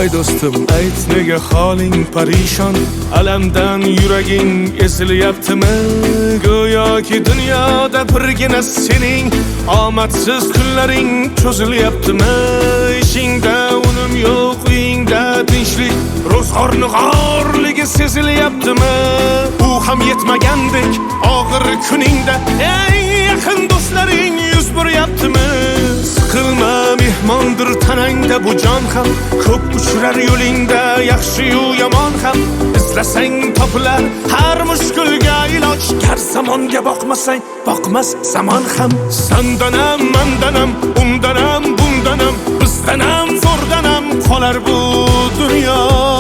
voy do'stim, ayt nega holing parishon, alamdan yuraging ezilyaptimi? Go'yoki dunyoda birgina sening omadsiz kunlaring cho'zilyaptimi? Ishingda unum yo'q, uyingda tinchlik, ro'zg'orni g'orligi sezilyaptimi? U ham yetmagandek og'ir kuningda eng yaqin do'stlaring yuz buryaptimi? Siqilma, mehmondir tanangda bu jon ham, ko'p uchrar yo'lingda yaxshi-yu yomon ham. Izlasang topilar har mushkulga iloj, gar zamonga boqmasang boqmas zamon ham. Sandanam, mandanam, undanam, bundanam, bizdanam, zo'rdanam qolar bu dunyo.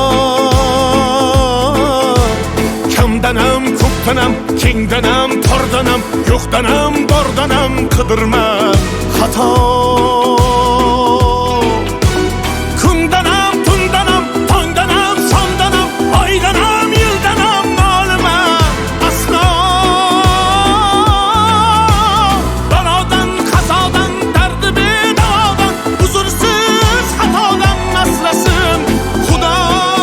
Kamdanam, ko'pdanam, kengdanam, tordanam, yo'qdanam, bordanam, qidirma xato. Kundanam, tundanam, tongdanam, shomdanam, oydanam, yildanam, nolima aslo. Balodan, qazodan, dardi bedavodan, huzursiz xatodan asrasin Xudo.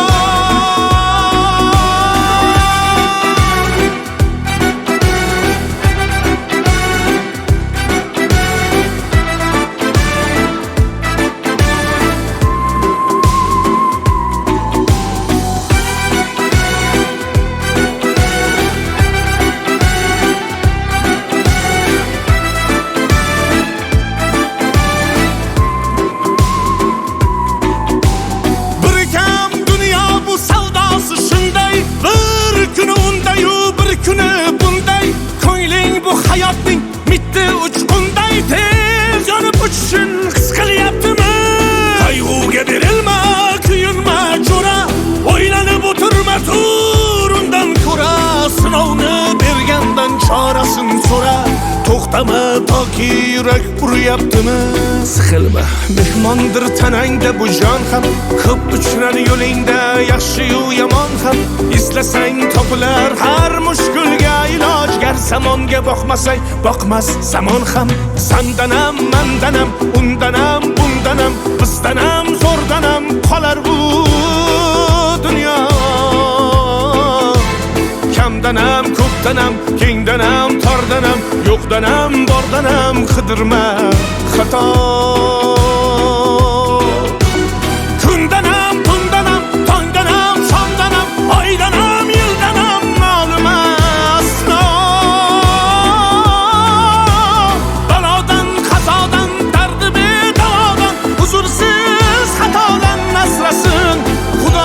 Hayotning mitti uchqunday tez yonib uchishun his qilyaptimi? Qayg'uga berilma, kuyinma jo'ra, o'ylanib o'tirma, tur undan ko'ra. Sinovni bergandan chorasin so'ra, to'xtama toki yurak uryaptimi? Siqilma, mehmondir tanangda bu jon ham, ko'p uchrar yo'lingda yaxshi-yu yomon ham. Izlasang topilar har mushkulga iloj, gar zamonga boqmasang boqmas zamon ham. Sandanam, mandanam, undanam, bundanam, bizdanam, zo'rdanam qolar bu dunyo. Kamdanam, ko'pdanam, kengdanam, tordanam, yo'qdanam, bordanam, qidirma xato. Kundanam, tundanam, tongdanam, shomdanam, oydanam, yildanam, nolima aslo. Balodan, qazodan, dardi bedavodan, huzursiz xatodan asrasin Xudo.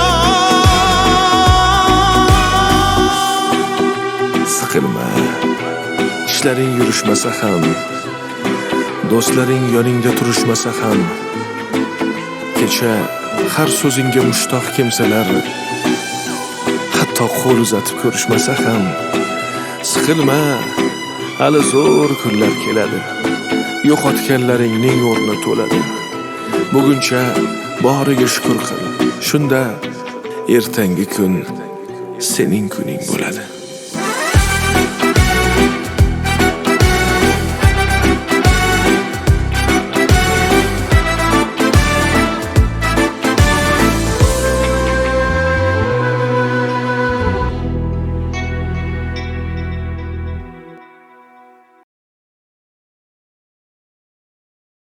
Siqilma, ishlaring yurishmasa ham, do'stlaring yoningda turishmasa ham, kecha har so'zingga mushtoq kimsalar hatto qo'l uzatib ko'rishmasa ham. Siqilma, hali zo'r kunlar keladi, yo'qotganlaringning o'rni to'ladi. Buguncha boriga shukr qil, shunda ertangi kun sening kuning bo'ladi.